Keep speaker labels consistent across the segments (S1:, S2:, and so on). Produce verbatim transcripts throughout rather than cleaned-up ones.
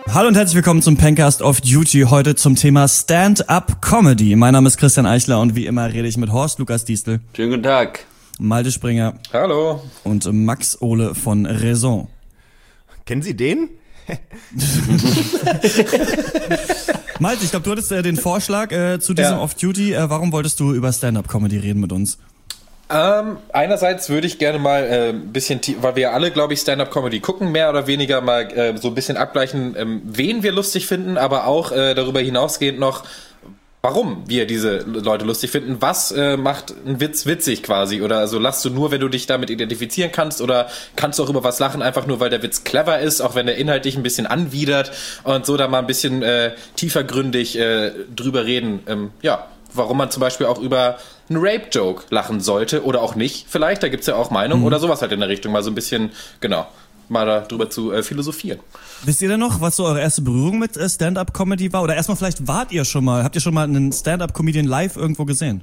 S1: Hallo und herzlich willkommen zum Pencast of Duty, heute zum Thema Stand-Up-Comedy. Mein Name ist Christian Eichler und wie immer rede ich mit Horst Lukas Diestel.
S2: Schönen guten Tag.
S1: Malte Springer.
S3: Hallo.
S1: Und Max Ohle von Raison.
S4: Kennen Sie den?
S1: Malte, ich glaube, du hattest äh, den Vorschlag äh, zu diesem
S3: ja.
S1: Off-Duty. Äh, warum wolltest du über Stand-Up-Comedy reden mit uns?
S3: Ähm, einerseits würde ich gerne mal äh, ein bisschen, weil wir ja alle, glaube ich, Stand-Up-Comedy gucken, mehr oder weniger mal äh, so ein bisschen abgleichen, ähm, wen wir lustig finden, aber auch äh, darüber hinausgehend noch, warum wir diese Leute lustig finden. Was äh, macht einen Witz witzig quasi? Oder also lachst du nur, wenn du dich damit identifizieren kannst? Oder kannst du auch über was lachen, einfach nur, weil der Witz clever ist, auch wenn der inhaltlich ein bisschen anwidert und so da mal ein bisschen äh, tiefergründig äh, drüber reden. Ähm, ja, warum man zum Beispiel auch über einen Rape-Joke lachen sollte oder auch nicht vielleicht. Da gibt's ja auch Meinungen mhm. oder sowas halt in der Richtung. Mal so ein bisschen, genau, mal darüber zu äh, philosophieren.
S1: Wisst ihr denn noch, was so eure erste Berührung mit äh, Stand-Up-Comedy war? Oder erstmal vielleicht wart ihr schon mal, habt ihr schon mal einen Stand-Up-Comedian live irgendwo gesehen?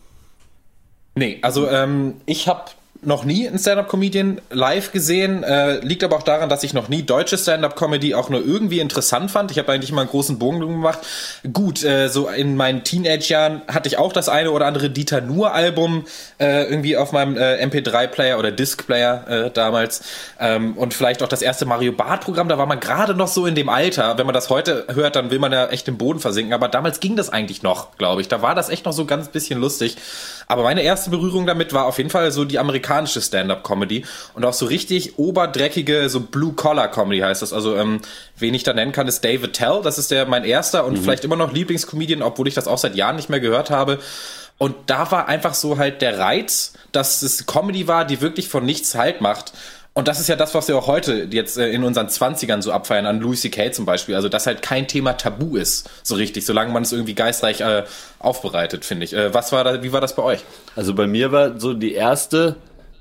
S3: Nee, also ähm, ich habe noch nie einen Stand-Up-Comedian live gesehen, äh, liegt aber auch daran, dass ich noch nie deutsche Stand-Up-Comedy auch nur irgendwie interessant fand. Ich habe eigentlich immer einen großen Bogen gemacht. Gut, äh, so in meinen Teenage-Jahren hatte ich auch das eine oder andere Dieter Nuhr-Album äh, irgendwie auf meinem äh, M P drei Player oder Disc-Player äh, damals ähm, und vielleicht auch das erste Mario Barth-Programm, da war man gerade noch so in dem Alter. Wenn man das heute hört, dann will man ja echt im Boden versinken, aber damals ging das eigentlich noch, glaube ich. Da war das echt noch so ganz bisschen lustig. Aber meine erste Berührung damit war auf jeden Fall so die amerikanische Stand-Up-Comedy und auch so richtig oberdreckige, so Blue-Collar-Comedy heißt das. Also, ähm, wen ich da nennen kann, ist Dave Attell. Das ist der mein erster und mhm. vielleicht immer noch Lieblingscomedian, obwohl ich das auch seit Jahren nicht mehr gehört habe. Und da war einfach so halt der Reiz, dass es Comedy war, die wirklich von nichts Halt macht. Und das ist ja das, was wir auch heute jetzt äh, in unseren Zwanzigern so abfeiern, an Louis C K zum Beispiel. Also, dass halt kein Thema tabu ist, so richtig, solange man es irgendwie geistreich äh, aufbereitet, finde ich. Äh, was war da, wie war das bei euch?
S2: Also bei mir war so die erste,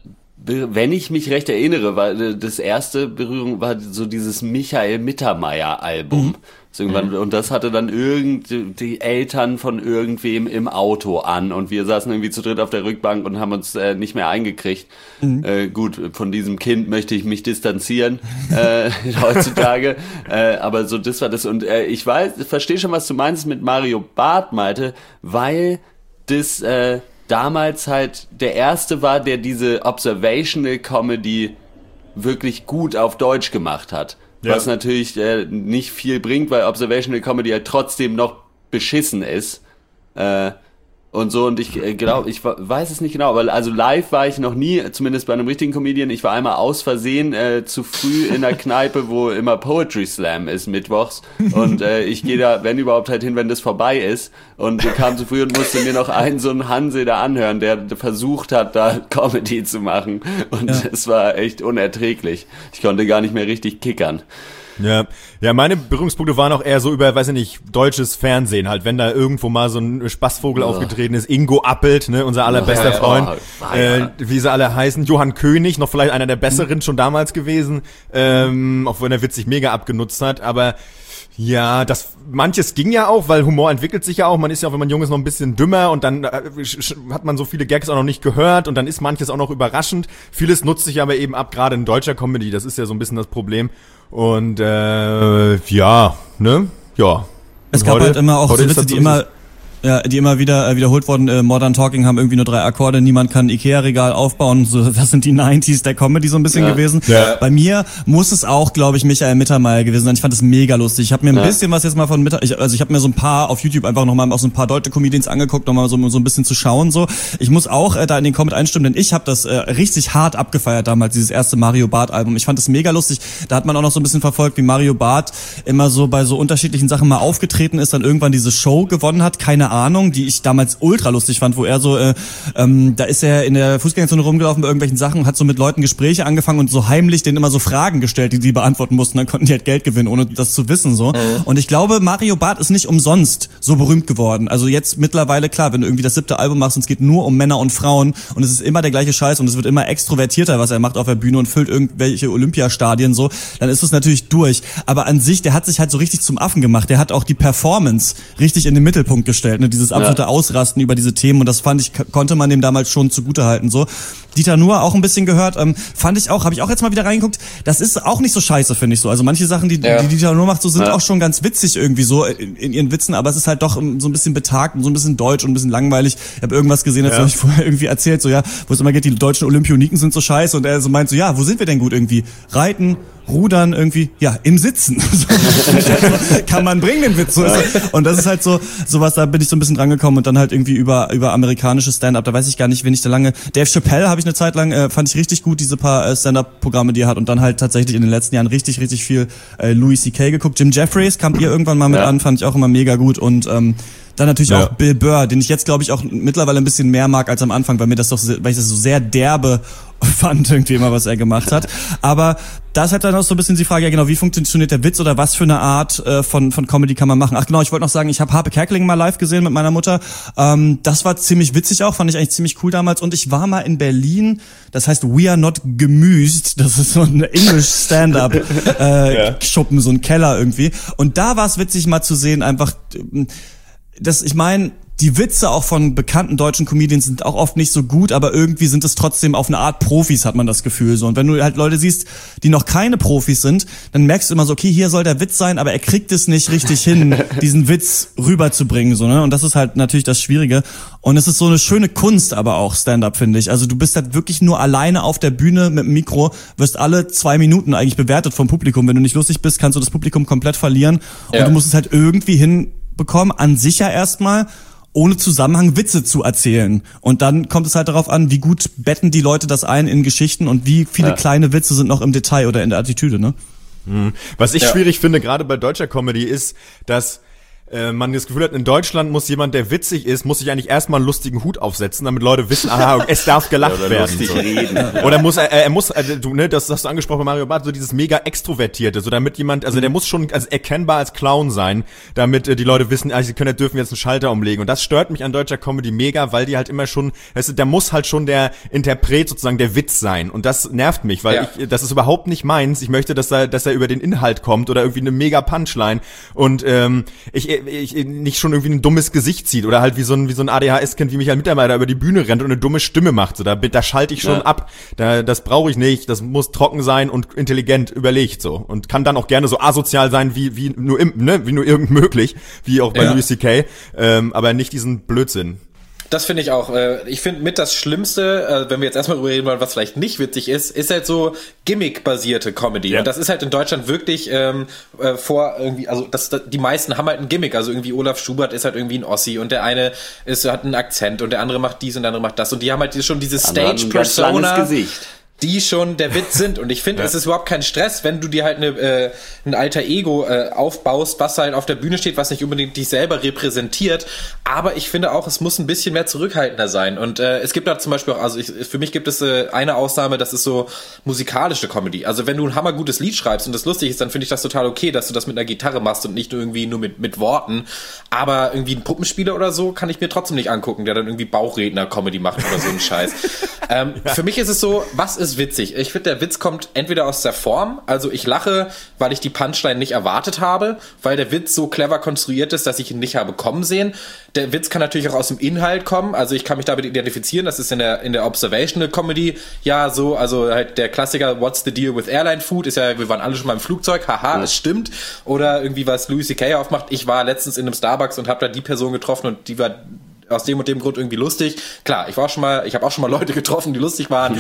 S2: wenn ich mich recht erinnere, war das erste Berührung war so dieses Michael Mittermeier-Album. Mhm. So irgendwann, und das hatte dann irgend die Eltern von irgendwem im Auto an und wir saßen irgendwie zu dritt auf der Rückbank und haben uns äh, nicht mehr eingekriegt. Mhm. Äh, gut, von diesem Kind möchte ich mich distanzieren äh, heutzutage, äh, aber so das war das und äh, ich weiß, verstehe schon, was du meinst mit Mario Barth, Malte, weil das äh, damals halt der erste war, der diese Observational Comedy wirklich gut auf Deutsch gemacht hat. Ja. Was natürlich äh, nicht viel bringt, weil Observational Comedy halt trotzdem noch beschissen ist. Äh, und so, und ich äh, glaube, ich weiß es nicht genau, aber also live war ich noch nie, zumindest bei einem richtigen Comedian. Ich war einmal aus Versehen äh, zu früh in der Kneipe, wo immer Poetry Slam ist, mittwochs. Und äh, ich gehe da, wenn überhaupt, halt hin, wenn das vorbei ist. Und ich kam zu früh und musste mir noch einen so einen Hansel da anhören, der versucht hat, da Comedy zu machen. Und ja. Es war echt unerträglich. Ich konnte gar nicht mehr richtig kickern.
S4: Ja, ja, meine Berührungspunkte waren auch eher so über, weiß ich nicht, deutsches Fernsehen halt, wenn da irgendwo mal so ein Spaßvogel oh. aufgetreten ist, Ingo Appelt, ne, unser allerbester oh, Freund, oh, äh, wie sie alle heißen, Johann König, noch vielleicht einer der besseren schon damals gewesen, ähm, obwohl der Witz sich mega abgenutzt hat, aber ja, das manches ging ja auch, weil Humor entwickelt sich ja auch. Man ist ja auch, wenn man jung ist, noch ein bisschen dümmer und dann äh, hat man so viele Gags auch noch nicht gehört und dann ist manches auch noch überraschend. Vieles nutzt sich aber eben ab, gerade in deutscher Comedy. Das ist ja so ein bisschen das Problem. Und äh, ja, ne, ja.
S1: Es
S4: und
S1: gab
S4: heute,
S1: halt immer auch so Witze, die immer ja, die immer wieder äh, wiederholt wurden. Äh, Modern Talking haben irgendwie nur drei Akkorde, niemand kann ein Ikea-Regal aufbauen. So, das sind die neunziger der Comedy so ein bisschen ja. gewesen. Ja. Bei mir muss es auch, glaube ich, Michael Mittermeier gewesen sein. Ich fand das mega lustig. Ich habe mir ein ja. bisschen was jetzt mal von Mitter, ich, also ich habe mir so ein paar auf YouTube einfach nochmal auch so ein paar deutsche Comedians angeguckt, nochmal so, so ein bisschen zu schauen. So, ich muss auch äh, da in den Comment einstimmen, denn ich habe das äh, richtig hart abgefeiert damals, dieses erste Mario Barth-Album. Ich fand das mega lustig. Da hat man auch noch so ein bisschen verfolgt, wie Mario Barth immer so bei so unterschiedlichen Sachen mal aufgetreten ist, dann irgendwann diese Show gewonnen hat. Keine Ahnung, die ich damals ultra lustig fand, wo er so, äh, ähm, da ist er in der Fußgängerzone rumgelaufen bei irgendwelchen Sachen und hat so mit Leuten Gespräche angefangen und so heimlich denen immer so Fragen gestellt, die die beantworten mussten, dann konnten die halt Geld gewinnen, ohne das zu wissen, so. Mhm. Und ich glaube, Mario Barth ist nicht umsonst so berühmt geworden. Also jetzt mittlerweile, klar, wenn du irgendwie das siebte Album machst und es geht nur um Männer und Frauen und es ist immer der gleiche Scheiß und es wird immer extrovertierter, was er macht auf der Bühne und füllt irgendwelche Olympiastadien so, dann ist es natürlich durch. Aber an sich, der hat sich halt so richtig zum Affen gemacht. Der hat auch die Performance richtig in den Mittelpunkt gestellt. ne, dieses absolute ja. Ausrasten über diese Themen und das fand ich, konnte man dem damals schon zugutehalten, so. Dieter Nuhr auch ein bisschen gehört, ähm, fand ich auch, habe ich auch jetzt mal wieder reingeguckt, das ist auch nicht so scheiße, finde ich so. Also manche Sachen, die, ja. die Dieter Nuhr macht, so sind ja. auch schon ganz witzig irgendwie so in, in ihren Witzen, aber es ist halt doch so ein bisschen betagt und so ein bisschen deutsch und ein bisschen langweilig. Ich habe irgendwas gesehen, das ja. habe ich vorher irgendwie erzählt, so ja, wo es immer geht, die deutschen Olympioniken sind so scheiße und er so meint so, ja, wo sind wir denn gut irgendwie? Reiten, Rudern irgendwie, ja, im Sitzen. Kann man bringen, den Witz. So ja. Und das ist halt so, sowas, da bin ich so ein bisschen drangekommen und dann halt irgendwie über, über amerikanische Stand-Up, da weiß ich gar nicht, wen ich da lange, Dave Chappelle habe ich eine Zeit lang, äh, fand ich richtig gut, diese paar äh, Stand-Up-Programme, die er hat und dann halt tatsächlich in den letzten Jahren richtig, richtig viel äh, Louis C K geguckt. Jim Jeffries kam ihr irgendwann mal mit ja. an, fand ich auch immer mega gut und, ähm, dann natürlich ja. auch Bill Burr, den ich jetzt, glaube ich, auch mittlerweile ein bisschen mehr mag als am Anfang, weil mir das doch, weil ich das so sehr derbe fand, irgendwie immer, was er gemacht hat. Aber da ist halt dann auch so ein bisschen die Frage, ja genau, wie funktioniert der Witz oder was für eine Art äh, von von Comedy kann man machen? Ach genau, ich wollte noch sagen, ich habe Harpe Kerkeling mal live gesehen mit meiner Mutter. Ähm, das war ziemlich witzig auch, fand ich eigentlich ziemlich cool damals. Und ich war mal in Berlin, das heißt We Are Not Gemüsed, das ist so ein English Stand-Up äh, ja. Schuppen, so ein Keller irgendwie. Und da war es witzig mal zu sehen, einfach das, ich meine, die Witze auch von bekannten deutschen Comedians sind auch oft nicht so gut, aber irgendwie sind es trotzdem auf eine Art Profis, hat man das Gefühl so. Und wenn du halt Leute siehst, die noch keine Profis sind, dann merkst du immer so, okay, hier soll der Witz sein, aber er kriegt es nicht richtig hin, diesen Witz rüberzubringen, so, ne? Und das ist halt natürlich das Schwierige. Und es ist so eine schöne Kunst aber auch, Stand-Up, finde ich. Also du bist halt wirklich nur alleine auf der Bühne mit dem Mikro, wirst alle zwei Minuten eigentlich bewertet vom Publikum. Wenn du nicht lustig bist, kannst du das Publikum komplett verlieren. Ja. Und du musst es halt irgendwie hinbekommen, an sich ja erstmal, ohne Zusammenhang Witze zu erzählen. Und dann kommt es halt darauf an, wie gut betten die Leute das ein in Geschichten und wie viele ja. kleine Witze sind noch im Detail oder in der Attitüde, ne?
S4: Was ich
S3: ja.
S4: schwierig finde, gerade bei deutscher Comedy, ist, dass äh, man das Gefühl hat, in Deutschland muss jemand, der witzig ist, muss sich eigentlich erstmal einen lustigen Hut aufsetzen, damit Leute wissen, aha, es darf gelacht ja, oder werden. So. Reden. Oder muss er, er muss, also, du, ne, das hast du angesprochen bei Mario Barth, so dieses mega Extrovertierte, so damit jemand, also der muss schon also erkennbar als Clown sein, damit äh, die Leute wissen, ah, sie können, dürfen jetzt einen Schalter umlegen. Und das stört mich an deutscher Comedy mega, weil die halt immer schon, weißt du, da muss halt schon der Interpret sozusagen der Witz sein. Und das nervt mich, weil ja. ich, das ist überhaupt nicht meins. Ich möchte, dass er, dass er über den Inhalt kommt oder irgendwie eine mega Punchline. Und ähm, ich ich nicht schon irgendwie ein dummes Gesicht zieht oder halt wie so ein wie so ein A D H S-Kind wie Michael Mittermeier da über die Bühne rennt und eine dumme Stimme macht. So, da, da schalte ich schon ja. ab. Da, das brauche ich nicht. Das muss trocken sein und intelligent überlegt so und kann dann auch gerne so asozial sein wie wie nur im, ne, wie nur irgend möglich, wie auch bei ja. Louis C K. Ähm, aber nicht diesen Blödsinn.
S3: Das finde ich auch. Ich finde mit das Schlimmste, wenn wir jetzt erstmal darüber reden wollen, was vielleicht nicht witzig ist, ist halt so Gimmick-basierte Comedy. Ja. Und das ist halt in Deutschland wirklich ähm, äh, vor irgendwie, also das, das, die meisten haben halt ein Gimmick. Also irgendwie Olaf Schubert ist halt irgendwie ein Ossi und der eine ist, hat einen Akzent und der andere macht dies und der andere macht das. Und die haben halt schon diese Stage-Persona, die schon der Witz sind. Und ich finde, ja. es ist überhaupt kein Stress, wenn du dir halt eine, äh, ein alter Ego äh, aufbaust, was halt auf der Bühne steht, was nicht unbedingt dich selber repräsentiert. Aber ich finde auch, es muss ein bisschen mehr zurückhaltender sein. Und äh, es gibt da zum Beispiel auch, also ich, für mich gibt es äh, eine Ausnahme, das ist so musikalische Comedy. Also wenn du ein hammergutes Lied schreibst und das lustig ist, dann finde ich das total okay, dass du das mit einer Gitarre machst und nicht irgendwie nur mit, mit Worten. Aber irgendwie ein Puppenspieler oder so kann ich mir trotzdem nicht angucken, der dann irgendwie Bauchredner-Comedy macht oder so einen Scheiß. ähm, ja. Für mich ist es so, was ist witzig? Ich finde, der Witz kommt entweder aus der Form, also ich lache, weil ich die Punchline nicht erwartet habe, weil der Witz so clever konstruiert ist, dass ich ihn nicht habe kommen sehen. Der Witz kann natürlich auch aus dem Inhalt kommen, also ich kann mich damit identifizieren, das ist in der in der Observational Comedy ja so, also halt der Klassiker What's the deal with airline food ist ja, wir waren alle schon mal im Flugzeug, haha, ja. das stimmt. Oder irgendwie was Louis C K aufmacht, ich war letztens in einem Starbucks und habe da die Person getroffen und die war aus dem und dem Grund irgendwie lustig. Klar, ich war schon mal, ich habe auch schon mal Leute getroffen, die lustig waren.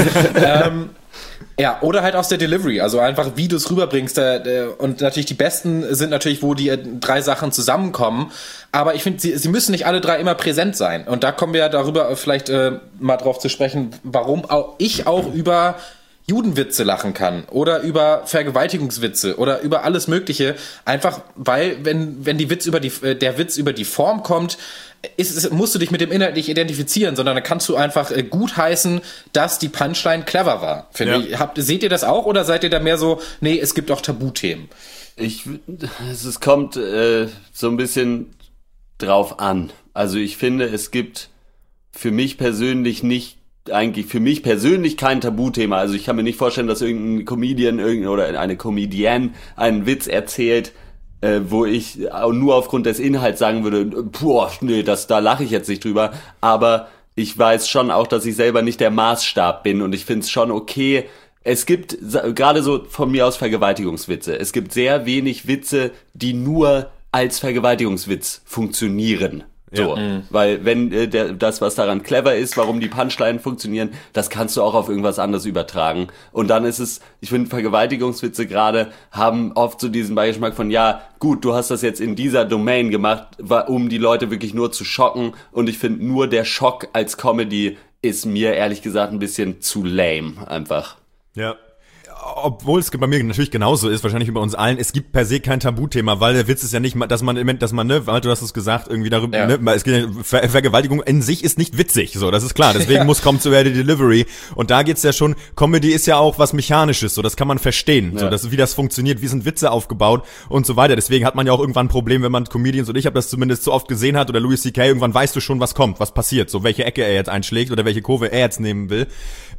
S3: ähm, ja, oder halt aus der Delivery, also einfach, wie du es rüberbringst. Äh, und natürlich die besten sind natürlich, wo die äh, drei Sachen zusammenkommen. Aber ich finde, sie, sie müssen nicht alle drei immer präsent sein. Und da kommen wir ja darüber vielleicht äh, mal drauf zu sprechen, warum auch ich auch über Judenwitze lachen kann oder über Vergewaltigungswitze oder über alles Mögliche, einfach weil wenn wenn die Witz über die der Witz über die Form kommt, ist es, musst du dich mit dem Inhalt nicht identifizieren, sondern dann kannst du einfach äh, gutheißen, dass die Punchline clever war. Finde ja. ich. Habt, seht ihr das auch oder seid ihr da mehr so, nee, es gibt auch Tabuthemen?
S2: Ich es kommt äh, so ein bisschen drauf an. Also ich finde, es gibt für mich persönlich nicht eigentlich für mich persönlich kein Tabuthema. Also ich kann mir nicht vorstellen, dass irgendein Comedian irgendein, oder eine Comedienne einen Witz erzählt, äh, wo ich nur aufgrund des Inhalts sagen würde, boah, nee, das, da lache ich jetzt nicht drüber, aber ich weiß schon auch, dass ich selber nicht der Maßstab bin und ich finde es schon okay. Es gibt, gerade so von mir aus Vergewaltigungswitze, es gibt sehr wenig Witze, die nur als Vergewaltigungswitz funktionieren. So, ja. mhm. Weil wenn äh, der, das, was daran clever ist, warum die Punchline funktionieren, das kannst du auch auf irgendwas anderes übertragen. Und dann ist es, ich finde, Vergewaltigungswitze gerade haben oft so diesen Beigeschmack von, ja, gut, du hast das jetzt in dieser Domain gemacht, um die Leute wirklich nur zu schocken. Und ich finde, nur der Schock als Comedy ist mir ehrlich gesagt ein bisschen zu lame, einfach.
S4: Ja. Obwohl es bei mir natürlich genauso ist, wahrscheinlich wie bei uns allen, es gibt per se kein Tabuthema, weil der Witz ist ja nicht, dass man, dass man, ne, weil du hast es gesagt, irgendwie darüber, ja. ne, es geht, Ver- Vergewaltigung in sich ist nicht witzig, so, das ist klar, deswegen ja. muss kommen zu die Delivery und da geht's ja schon, Comedy ist ja auch was Mechanisches, so, das kann man verstehen, ja. so, das, wie das funktioniert, wie sind Witze aufgebaut und so weiter, deswegen hat man ja auch irgendwann ein Problem, wenn man Comedians, und ich habe das zumindest so oft gesehen hat, oder Louis C K, irgendwann weißt du schon, was kommt, was passiert, so, welche Ecke er jetzt einschlägt oder welche Kurve er jetzt nehmen will,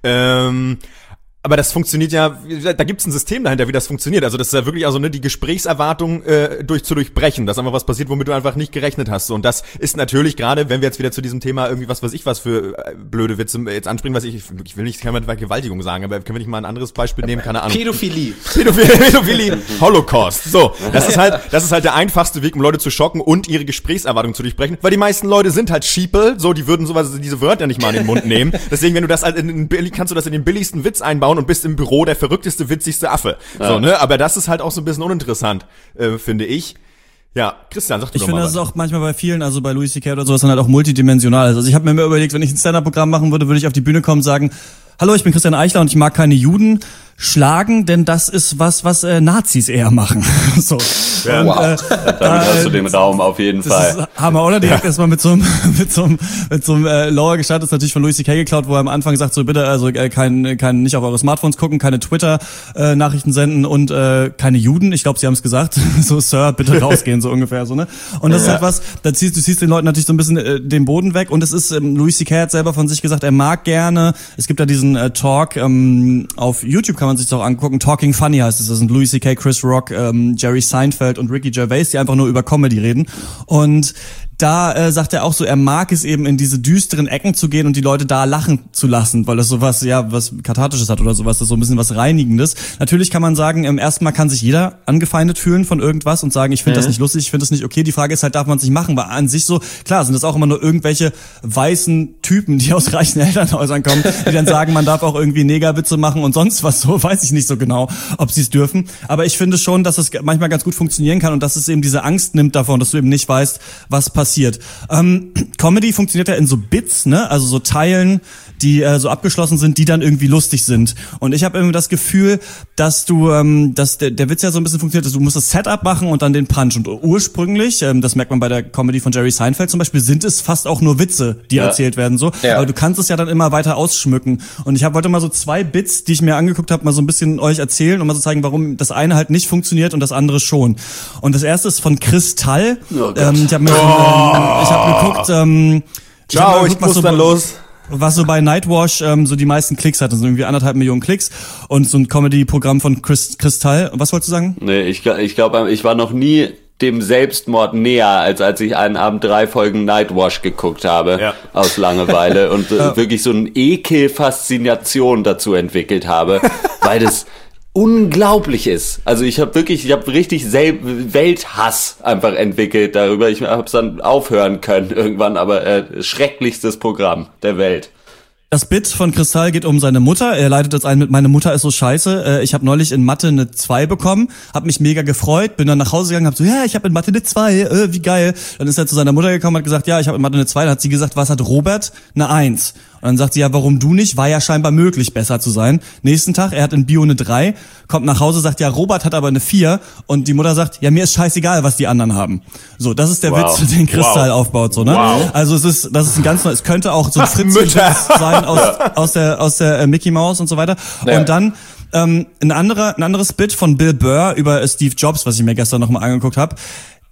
S4: ähm, aber das funktioniert ja, da gibt's ein System dahinter, wie das funktioniert. Also das ist ja wirklich also ne die Gesprächserwartung äh, durch zu durchbrechen, dass einfach was passiert, womit du einfach nicht gerechnet hast. Und das ist natürlich gerade, wenn wir jetzt wieder zu diesem Thema irgendwie was weiß ich was für äh, blöde Witze jetzt anspringen, was ich ich will nicht keine Vergewaltigung sagen, aber können wir nicht mal ein anderes Beispiel nehmen, keine Ahnung.
S3: Pädophilie.
S4: Pädophilie, Pädophilie, Holocaust. So, das ist halt das ist halt der einfachste Weg, um Leute zu schocken und ihre Gesprächserwartung zu durchbrechen, weil die meisten Leute sind halt Sheeple, so die würden sowas diese Wörter nicht mal in den Mund nehmen. Deswegen, wenn du das halt in, in, kannst du das in den billigsten Witz einbauen und bist im Büro der verrückteste, witzigste Affe. Ja. So, ne? Aber das ist halt auch so ein bisschen uninteressant, äh, finde ich. Ja, Christian, sag du
S1: ich
S4: doch
S1: finde,
S4: mal
S1: das ist auch manchmal bei vielen, also bei Louis C K oder sowas, dann halt auch multidimensional. Also ich habe mir immer überlegt, wenn ich ein Stand-Up-Programm machen würde, würde ich auf die Bühne kommen und sagen, hallo, ich bin Christian Eichler und ich mag keine Juden schlagen, denn das ist was, was äh, Nazis eher machen. So.
S2: Ja,
S1: und,
S2: wow. äh, Damit da, hast du den Raum auf jeden
S1: das
S2: Fall.
S1: Ist Hammer, oder? Direkt ja. erstmal mit so einem mit so einem mit so einem äh, Lower gestartet, ist natürlich von Louis C K geklaut, wo er am Anfang sagt, so bitte, also äh, kein kein nicht auf eure Smartphones gucken, keine Twitter äh, Nachrichten senden und äh, keine Juden. Ich glaube, sie haben es gesagt. So Sir, bitte rausgehen, so ungefähr so, ne? Und das ja. ist halt was, da ziehst du ziehst den Leuten natürlich so ein bisschen äh, den Boden weg und es ist ähm, Louis C K hat selber von sich gesagt, er mag gerne. Es gibt da diesen äh, Talk ähm, auf YouTube, kann man sich das auch angucken. Talking Funny heißt es. Das sind Louis C K, Chris Rock, ähm, Jerry Seinfeld und Ricky Gervais, die einfach nur über Comedy reden. Und da äh, sagt er auch so, er mag es eben in diese düsteren Ecken zu gehen und die Leute da lachen zu lassen, weil das sowas, ja, was Kathartisches hat oder sowas, das ist so ein bisschen was Reinigendes. Natürlich kann man sagen, im ersten Mal kann sich jeder angefeindet fühlen von irgendwas und sagen, ich finde mhm. das nicht lustig, ich finde das nicht okay. Die Frage ist halt, darf man es nicht machen? Weil an sich so, klar, sind das auch immer nur irgendwelche weißen Typen, die aus reichen Elternhäusern kommen, die dann sagen, man darf auch irgendwie Negerwitze machen und sonst was so, weiß ich nicht so genau, ob sie es dürfen. Aber ich finde schon, dass es manchmal ganz gut funktionieren kann und dass es eben diese Angst nimmt davon, dass du eben nicht weißt, was passiert. Ähm, Comedy funktioniert ja in so Bits, ne? Also so Teilen, die äh, so abgeschlossen sind, die dann irgendwie lustig sind. Und ich habe irgendwie das Gefühl, dass du, ähm, dass der, der Witz ja so ein bisschen funktioniert, dass du musst das Setup machen und dann den Punch. Und ursprünglich, ähm, das merkt man bei der Comedy von Jerry Seinfeld zum Beispiel, sind es fast auch nur Witze, die ja. erzählt werden so. Ja. Aber du kannst es ja dann immer weiter ausschmücken. Und ich habe heute mal so zwei Bits, die ich mir angeguckt habe, mal so ein bisschen euch erzählen und mal so zeigen, warum das eine halt nicht funktioniert und das andere schon. Und das erste ist von Kristall. Oh ähm, ich habe mir, oh. ähm, ich hab geguckt, ähm,
S4: ich Ciao, hab geguckt, ich muss so dann los.
S1: Was so bei Nightwash ähm, so die meisten Klicks hat, also irgendwie anderthalb Millionen Klicks und so ein Comedy-Programm von Chris, Kristall. Was wolltest du sagen?
S2: Nee, ich, ich glaube, ich war noch nie dem Selbstmord näher, als als ich einen Abend drei Folgen Nightwash geguckt habe, ja. aus Langeweile und äh, ja. wirklich so eine Ekel-Faszination dazu entwickelt habe, weil das unglaublich ist. Also ich habe wirklich, ich habe richtig Sel- Welthass einfach entwickelt darüber. Ich habe es dann aufhören können irgendwann, aber äh, schrecklichstes Programm der Welt.
S1: Das Bit von Kristall geht um seine Mutter. Er leitet das ein mit, meine Mutter ist so scheiße. Ich habe neulich in Mathe eine zwei bekommen, habe mich mega gefreut, bin dann nach Hause gegangen, habe so, ja, ich habe in Mathe eine zwei, äh, wie geil. Dann ist er zu seiner Mutter gekommen, hat gesagt, ja, ich habe in Mathe eine zwei. Dann hat sie gesagt, was hat Robert? Eine eins. Und dann sagt sie, ja, warum du nicht? War ja scheinbar möglich, besser zu sein. Nächsten Tag, er hat in Bio eine drei, kommt nach Hause, sagt, ja, Robert hat aber eine vier. Und die Mutter sagt, ja, mir ist scheißegal, was die anderen haben. So, das ist der wow. Witz, den Kristall wow. aufbaut, so, ne? Wow. Also es ist, das ist ein ganz neues, es könnte auch so ein Fritzchen sein aus, aus der, aus der äh, Mickey Mouse und so weiter. Ja. Und dann, ähm, ein anderer, ein anderes Bit von Bill Burr über Steve Jobs, was ich mir gestern nochmal angeguckt habe.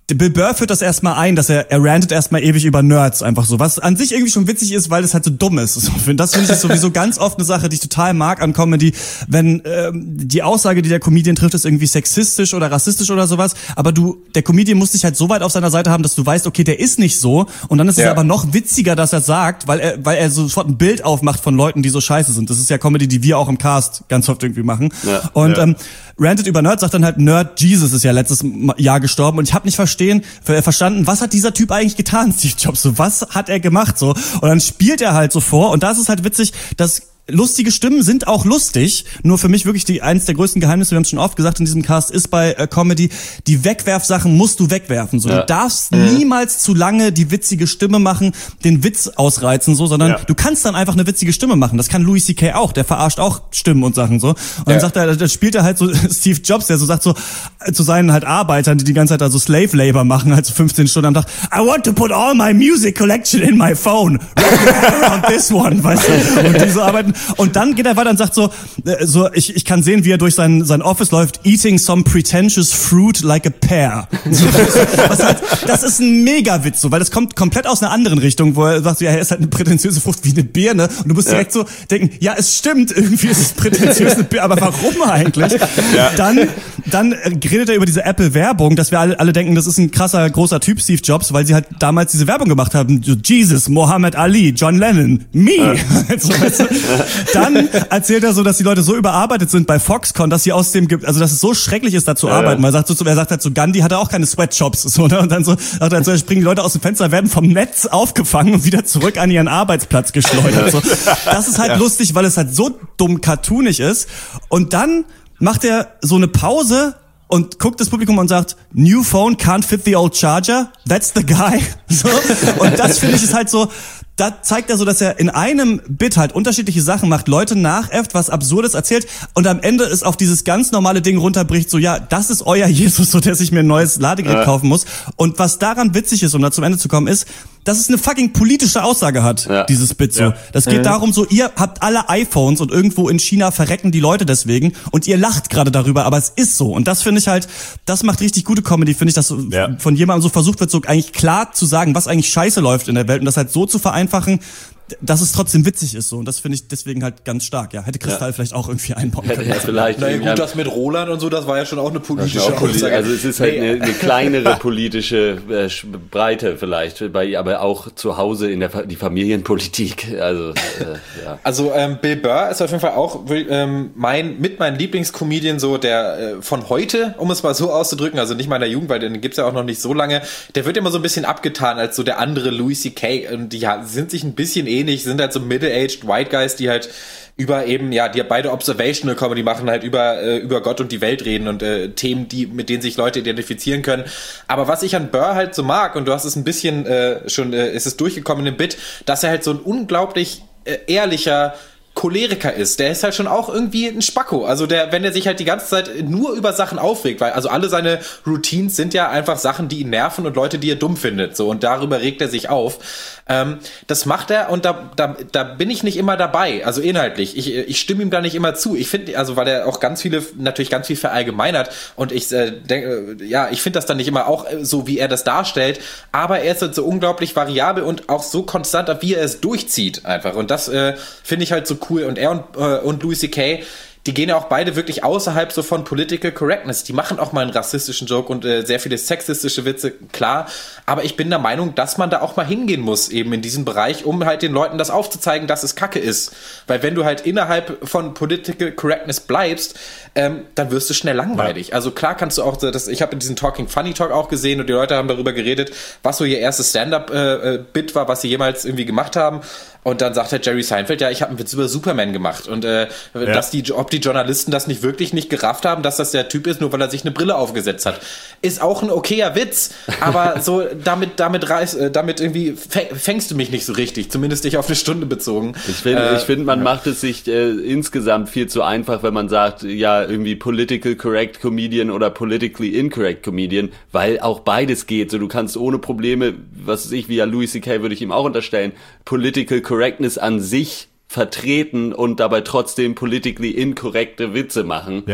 S1: Bill Burr führt das erstmal ein, dass er, er rantet erstmal ewig über Nerds einfach so, was an sich irgendwie schon witzig ist, weil es halt so dumm ist. So, das finde ich sowieso ganz oft eine Sache, die ich total mag an Comedy, wenn ähm, die Aussage, die der Comedian trifft, ist irgendwie sexistisch oder rassistisch oder sowas, aber du, der Comedian muss dich halt so weit auf seiner Seite haben, dass du weißt, okay, der ist nicht so, und dann ist ja. es aber noch witziger, dass er sagt, weil er, weil er sofort ein Bild aufmacht von Leuten, die so scheiße sind. Das ist ja Comedy, die wir auch im Cast ganz oft irgendwie machen. Ja. Und ja. ähm, rantet über Nerds, sagt dann halt, Nerd Jesus ist ja letztes Jahr gestorben, und ich habe nicht verstehen, verstanden, was hat dieser Typ eigentlich getan, Steve Jobs, so, was hat er gemacht, so, und dann spielt er halt so vor, und da ist es halt witzig, dass lustige Stimmen sind auch lustig, nur für mich wirklich die eins der größten Geheimnisse, wir haben es schon oft gesagt in diesem Cast, ist bei äh, Comedy, die Wegwerfsachen musst du wegwerfen, so, ja. du darfst mhm. niemals zu lange die witzige Stimme machen, den Witz ausreizen, so, sondern ja. du kannst dann einfach eine witzige Stimme machen, das kann Louis C K auch, der verarscht auch Stimmen und Sachen, so, und dann ja. sagt er, dann spielt er halt so Steve Jobs, der so sagt so, zu seinen halt Arbeitern, die die ganze Zeit da so Slave Labor machen, halt so fünfzehn Stunden am Tag, I want to put all my music collection in my phone, around this one, weißt du, und die so arbeiten. Und dann geht er weiter und sagt so, äh, so ich ich kann sehen, wie er durch sein sein Office läuft, eating some pretentious fruit like a pear. So, was halt, das ist ein Mega-Witz, so, weil das kommt komplett aus einer anderen Richtung, wo er sagt, ja, er ist halt eine prätentiöse Frucht wie eine Birne, und du musst ja. direkt so denken, ja, es stimmt, irgendwie ist es prätentiös eine Birne, aber warum eigentlich? Ja. Dann dann redet er über diese Apple-Werbung, dass wir alle, alle denken, das ist ein krasser, großer Typ, Steve Jobs, weil sie halt damals diese Werbung gemacht haben, Jesus, Muhammad Ali, John Lennon, me. Ja. so, weißt du? Dann erzählt er so, dass die Leute so überarbeitet sind bei Foxconn, dass sie aus dem, also dass es so schrecklich ist, da zu ja, arbeiten. Weil er sagt so, er sagt halt so, Gandhi hatte auch keine Sweatshops, so, ne? Und dann so, sagt er so, springen die Leute aus dem Fenster, werden vom Netz aufgefangen und wieder zurück an ihren Arbeitsplatz geschleudert. So. Das ist halt ja. lustig, weil es halt so dumm cartoonig ist. Und dann macht er so eine Pause und guckt das Publikum und sagt, new phone can't fit the old charger, that's the guy. So. Und das finde ich ist halt so, da zeigt er so, dass er in einem Bit halt unterschiedliche Sachen macht, Leute nachäfft, was Absurdes erzählt, und am Ende es auf dieses ganz normale Ding runterbricht, so, ja, das ist euer Jesus, so, der sich mir ein neues Ladegerät ja. kaufen muss. Und was daran witzig ist, um da zum Ende zu kommen, ist, dass es eine fucking politische Aussage hat, ja. dieses Bit so. Ja. Das geht mhm. darum so, ihr habt alle iPhones und irgendwo in China verrecken die Leute deswegen und ihr lacht gerade darüber, aber es ist so. Und das finde ich halt, das macht richtig gute Comedy, finde ich, dass so ja. von jemandem so versucht wird, so eigentlich klar zu sagen, was eigentlich scheiße läuft in der Welt, und das halt so zu vereinfachen, dass es trotzdem witzig ist, so. Und das finde ich deswegen halt ganz stark, ja. Hätte Kristall ja. vielleicht auch irgendwie einbauen können.
S3: Ja, vielleicht. Na gut, das mit Roland und so, das war ja schon auch eine politische
S2: auch politi- Aussage. Also es ist halt eine, eine kleinere politische äh, Breite vielleicht, bei, aber auch zu Hause in der Fa- die Familienpolitik. Also, äh, ja.
S3: also ähm, Bill Burr ist auf jeden Fall auch ähm, mein mit meinem Lieblingscomedian, so der äh, von heute, um es mal so auszudrücken, also nicht meiner Jugend, weil den gibt's ja auch noch nicht so lange. Der wird immer so ein bisschen abgetan als so der andere Louis C K, und die ja, sind sich ein bisschen ähnlich. Sind halt so middle-aged White Guys, die halt über eben, ja, die beide Observational Comedy machen, halt über äh, über Gott und die Welt reden und äh, Themen, die mit denen sich Leute identifizieren können. Aber was ich an Burr halt so mag, und du hast es ein bisschen äh, schon, äh, ist es durchgekommen im Bit, dass er halt so ein unglaublich äh, ehrlicher Choleriker ist, der ist halt schon auch irgendwie ein Spacko. Also der, wenn er sich halt die ganze Zeit nur über Sachen aufregt, weil also alle seine Routines sind ja einfach Sachen, die ihn nerven und Leute, die er dumm findet, so, und darüber regt er sich auf. Ähm, das macht er, und da, da, da bin ich nicht immer dabei, also inhaltlich. Ich, ich stimme ihm da nicht immer zu. Ich finde, also weil er auch ganz viele, natürlich ganz viel verallgemeinert, und ich äh, denke, ja, ich finde das dann nicht immer auch so, wie er das darstellt, aber er ist halt so unglaublich variabel und auch so konstant, wie er es durchzieht einfach, und das äh, finde ich halt so cool. Und er und, äh, und Louis C K, die gehen ja auch beide wirklich außerhalb so von Political Correctness. Die machen auch mal einen rassistischen Joke und äh, sehr viele sexistische Witze, klar. Aber ich bin der Meinung, dass man da auch mal hingehen muss, eben in diesem Bereich, um halt den Leuten das aufzuzeigen, dass es Kacke ist. Weil wenn du halt innerhalb von Political Correctness bleibst, ähm, dann wirst du schnell langweilig. Ja. Also klar kannst du auch, das, ich habe in diesem Talking Funny Talk auch gesehen, und die Leute haben darüber geredet, was so ihr erstes Stand-Up-Bit äh, war, was sie jemals irgendwie gemacht haben. Und dann sagt halt Jerry Seinfeld, ja, ich habe einen Witz über Superman gemacht. Und äh, ja. dass die, ob die Journalisten das nicht wirklich nicht gerafft haben, dass das der Typ ist, nur weil er sich eine Brille aufgesetzt hat, ist auch ein okayer Witz. Aber so damit damit reiß, äh, damit irgendwie fängst du mich nicht so richtig, zumindest nicht auf eine Stunde bezogen.
S2: Ich finde, äh, ich finde, man ja. macht es sich äh, insgesamt viel zu einfach, wenn man sagt, ja, irgendwie political correct Comedian oder politically incorrect Comedian, weil auch beides geht. So, du kannst ohne Probleme, was weiß ich, wie ja Louis C K würde ich ihm auch unterstellen, political Correctness an sich vertreten und dabei trotzdem politically inkorrekte Witze machen.
S4: Ja.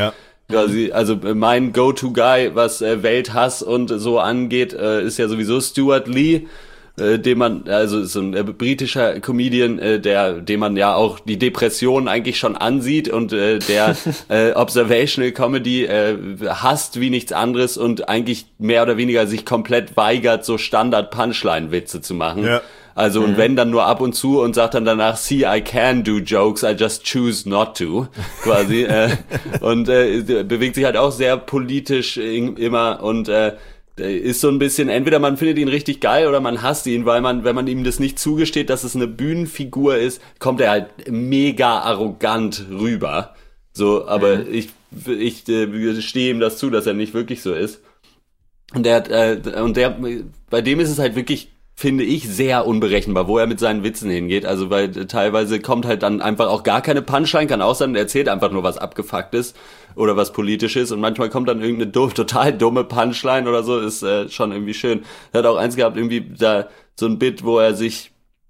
S2: Quasi, also mein Go-To-Guy, was äh, Welthass und so angeht, äh, ist ja sowieso Stuart Lee, äh, dem man, also so ein äh, britischer Comedian, äh, der, dem man ja auch die Depression eigentlich schon ansieht und äh, der äh, Observational Comedy äh, hasst wie nichts anderes und eigentlich mehr oder weniger sich komplett weigert, so Standard-Punchline-Witze zu machen. Ja. Also, mhm. und wenn dann nur ab und zu und sagt dann danach, see, I can do jokes, I just choose not to, quasi. äh, und äh, bewegt sich halt auch sehr politisch immer und äh, ist so ein bisschen, entweder man findet ihn richtig geil oder man hasst ihn, weil man, wenn man ihm das nicht zugesteht, dass es eine Bühnenfigur ist, kommt er halt mega arrogant rüber. So, aber mhm. ich, ich äh, stehe ihm das zu, dass er nicht wirklich so ist. Und der hat, äh, und der, bei dem ist es halt wirklich, finde ich, sehr unberechenbar, wo er mit seinen Witzen hingeht. Also, weil teilweise kommt halt dann einfach auch gar keine Punchline, kann auch sein, er erzählt einfach nur was Abgefucktes oder was Politisches und manchmal kommt dann irgendeine doof, total dumme Punchline oder so, ist äh, schon irgendwie schön. Er hat auch eins gehabt, irgendwie da so ein Bit, wo er sich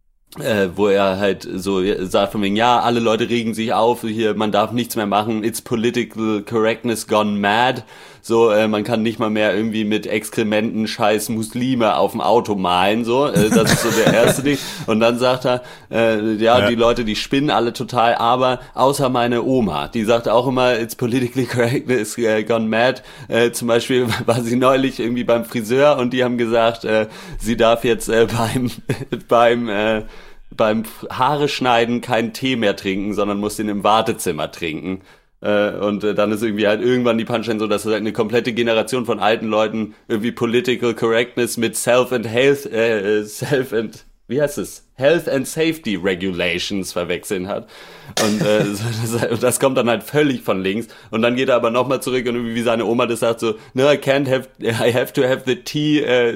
S2: Äh, wo er halt so sagt von wegen, ja, alle Leute regen sich auf, hier, man darf nichts mehr machen, it's political correctness gone mad, so, äh, man kann nicht mal mehr irgendwie mit Exkrementen scheiß Muslime auf dem Auto malen, so, äh, das ist so der erste Ding, und dann sagt er, äh, ja, ja, die Leute, die spinnen alle total, aber außer meine Oma, die sagt auch immer, it's politically correctness gone mad, äh, zum Beispiel war sie neulich irgendwie beim Friseur und die haben gesagt, äh, sie darf jetzt äh, beim, beim, äh, beim Haare schneiden keinen Tee mehr trinken, sondern muss den im Wartezimmer trinken. Äh, und äh, dann ist irgendwie halt irgendwann die Punchline so, dass halt eine komplette Generation von alten Leuten irgendwie Political Correctness mit Self and Health, äh, Self and, wie heißt es? Health and Safety Regulations verwechseln hat. Und äh, das, das kommt dann halt völlig von links. Und dann geht er aber nochmal zurück und irgendwie wie seine Oma das sagt so, no, I can't have, I have to have the tea uh,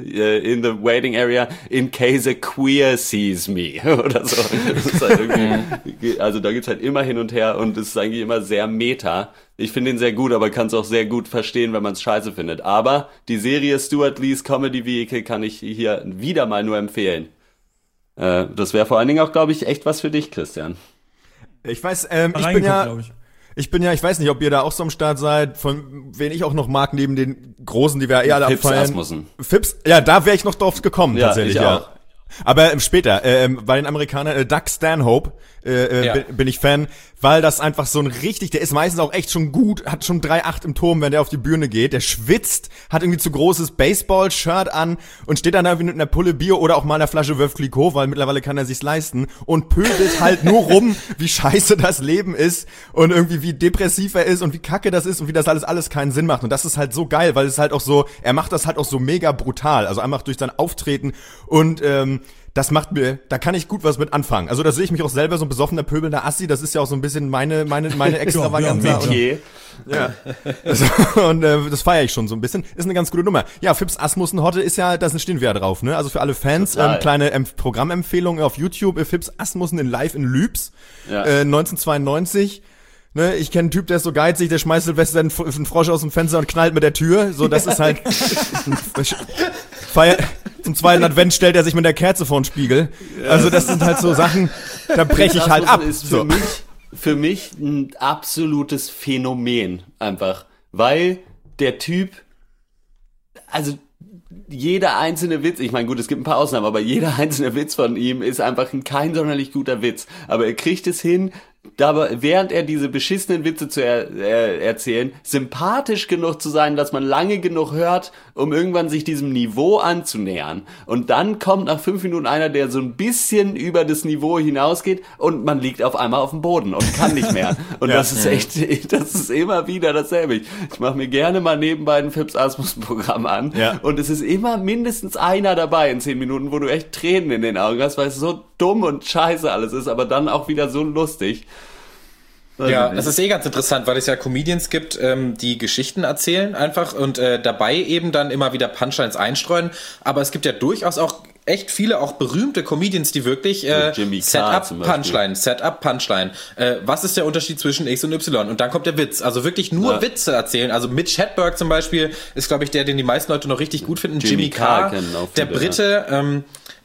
S2: in the waiting area in case a queer sees me. Oder so. Das ist halt irgendwie, also da geht's halt immer hin und her und es ist eigentlich immer sehr meta. Ich finde ihn sehr gut, aber kann es auch sehr gut verstehen, wenn man es scheiße findet. Aber die Serie Stuart Lees Comedy Vehicle kann ich hier wieder mal nur empfehlen. Das wäre vor allen Dingen auch, glaube ich, echt was für dich, Christian.
S4: Ich weiß, ähm, ich bin ja, ich. ich bin ja, ich weiß nicht, ob ihr da auch so am Start seid, von wen ich auch noch mag, neben den Großen, die wir eh alle
S2: Phipps
S4: abfeiern.
S2: Asmussen.
S4: Phipps, ja, da wäre ich noch drauf gekommen,
S2: ja,
S4: tatsächlich,
S2: ich
S4: ja.
S2: Auch.
S4: Aber ähm, später, äh, bei den Amerikanern, äh, Doug Stanhope, äh, äh, ja. bin, bin ich Fan, weil das einfach so ein richtig, der ist meistens auch echt schon gut, hat schon drei Komma acht im Turm, wenn der auf die Bühne geht, der schwitzt, hat irgendwie zu großes Baseball-Shirt an und steht dann da mit einer Pulle Bier oder auch mal einer Flasche Veuve Clicquot, weil mittlerweile kann er sich's leisten und pöbelt halt nur rum, wie scheiße das Leben ist und irgendwie wie depressiv er ist und wie kacke das ist und wie das alles alles keinen Sinn macht und das ist halt so geil, weil es halt auch so, er macht das halt auch so mega brutal, also einfach durch sein Auftreten und ähm, das macht mir, da kann ich gut was mit anfangen. Also da sehe ich mich auch selber so ein besoffener, pöbelnder Assi. Das ist ja auch so ein bisschen meine meine meine Extravaganza.
S2: ja,
S4: ja. Also, und äh, das feiere ich schon so ein bisschen. Ist eine ganz gute Nummer. Ja, Phipps Asmussen Hotte ist ja, da stehen wir ja drauf, ne? Also für alle Fans, ähm, kleine ähm, Programmempfehlung auf YouTube. Äh, Phipps Asmussen in Live in Lübs, ja. äh, neunzehnhundertzweiundneunzig. Ne, ich kenne einen Typ, der ist so geizig, der schmeißt Silvester einen Frosch aus dem Fenster und knallt mit der Tür. So, das ist halt Feier. Zum zweiten Advent stellt er sich mit der Kerze vor den Spiegel. Also das sind halt so Sachen, da breche ich halt ab.
S2: Das ist für so. mich, für mich ein absolutes Phänomen einfach, weil der Typ, also jeder einzelne Witz, ich meine gut, es gibt ein paar Ausnahmen, aber jeder einzelne Witz von ihm ist einfach kein sonderlich guter Witz. Aber er kriegt es hin, dabei, während er diese beschissenen Witze zu er, er, erzählen, sympathisch genug zu sein, dass man lange genug hört, um irgendwann sich diesem Niveau anzunähern. Und dann kommt nach fünf Minuten einer, der so ein bisschen über das Niveau hinausgeht und man liegt auf einmal auf dem Boden und kann nicht mehr. Und ja. das ist echt, das ist immer wieder dasselbe. Ich, ich mache mir gerne mal nebenbei ein Phipps Asmussen Programm an ja. und es ist immer mindestens einer dabei in zehn Minuten, wo du echt Tränen in den Augen hast, weil es so dumm und scheiße alles ist, aber dann auch wieder so lustig.
S3: Ja, das ist eh ganz interessant, weil es ja Comedians gibt, ähm, die Geschichten erzählen einfach und äh, dabei eben dann immer wieder Punchlines einstreuen. Aber es gibt ja durchaus auch echt viele auch berühmte Comedians, die wirklich äh, Setup, Punchline, Setup, Punchline. Äh, was ist der Unterschied zwischen X und Y? Und dann kommt der Witz. Also wirklich nur ja. Witze erzählen. Also Mitch Hedberg zum Beispiel ist, glaube ich, der, den die meisten Leute noch richtig gut finden. Jimmy, Jimmy Carr, Carr der Brite, ähm,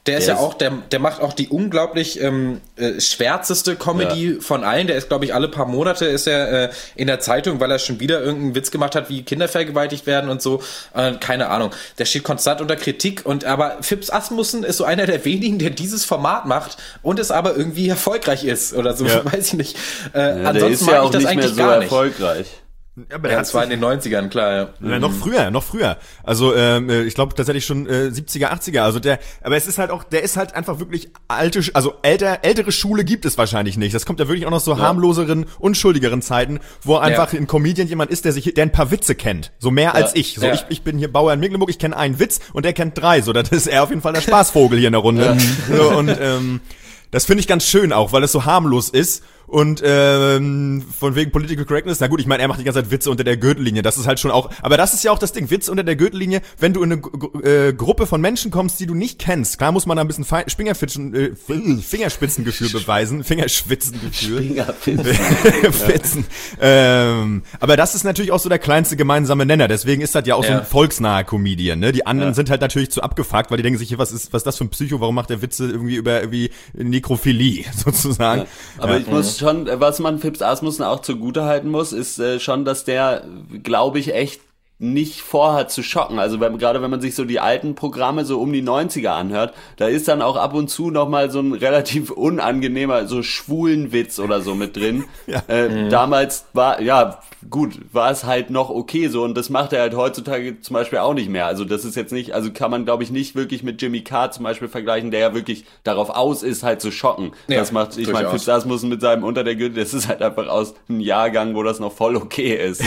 S3: Der ist der ja ist auch, der, der macht auch die unglaublich ähm, äh, schwärzeste Comedy ja. von allen. Der ist, glaube ich, alle paar Monate ist er äh, in der Zeitung, weil er schon wieder irgendeinen Witz gemacht hat, wie Kinder vergewaltigt werden und so. Äh, keine Ahnung. Der steht konstant unter Kritik. Und aber Phipps Asmussen ist so einer der wenigen, der dieses Format macht und es aber irgendwie erfolgreich ist oder so. Ja. Weiß ich nicht. Äh,
S2: ja, ansonsten der ist ja auch ich das nicht eigentlich mehr so gar nicht. Erfolgreich.
S3: Ja, aber ja, das war in den neunzigern, klar, ja.
S4: ja. Noch früher, noch früher. Also, ähm, ich glaube tatsächlich schon äh, siebziger, achtziger. Also der, aber es ist halt auch, der ist halt einfach wirklich alte, also älter, ältere Schule gibt es wahrscheinlich nicht. Das kommt ja wirklich auch noch so ja. harmloseren, unschuldigeren Zeiten, wo einfach ja. ein Comedian jemand ist, der sich, der ein paar Witze kennt. So mehr ja. als ich. So, ja. ich, ich bin hier Bauer in Mecklenburg, ich kenne einen Witz und der kennt drei. So, das ist er auf jeden Fall der Spaßvogel hier in der Runde. Ja. So, und ähm, das finde ich ganz schön auch, weil es so harmlos ist. Und ähm, von wegen Political Correctness, na gut, ich meine, er macht die ganze Zeit Witze unter der Gürtellinie, das ist halt schon auch, aber das ist ja auch das Ding, Witze unter der Gürtellinie, wenn du in eine äh, Gruppe von Menschen kommst, die du nicht kennst, klar muss man da ein bisschen Fingerfitschen, äh, Fingerspitzengefühl beweisen, Fingerspitzengefühl. Fingerspitzen. ähm, aber das ist natürlich auch so der kleinste gemeinsame Nenner, deswegen ist das ja auch ja. so ein volksnaher Comedian, ne? Die anderen ja. sind halt natürlich zu abgefuckt, weil die denken sich, was ist, was ist das für ein Psycho, warum macht der Witze irgendwie über irgendwie Nekrophilie, sozusagen.
S2: Ja. Aber ja. ich muss schon, was man Phipps Asmussen auch zugutehalten muss, ist äh, schon, dass der, glaube ich, echt nicht vorhat zu schocken. Also wenn, gerade wenn man sich so die alten Programme so um die neunziger anhört, da ist dann auch ab und zu nochmal so ein relativ unangenehmer, so schwulen Witz oder so mit drin. Ja. Äh, mhm. Damals war, ja, gut, war es halt noch okay so und das macht er halt heutzutage zum Beispiel auch nicht mehr. Also das ist jetzt nicht, also kann man glaube ich nicht wirklich mit Jimmy Carr zum Beispiel vergleichen, der ja wirklich darauf aus ist, halt zu schocken. Ja, das macht, ich meine, Phipps Asmussen mit seinem Unter der Gürtel, das ist halt einfach aus einem Jahrgang, wo das noch voll okay ist.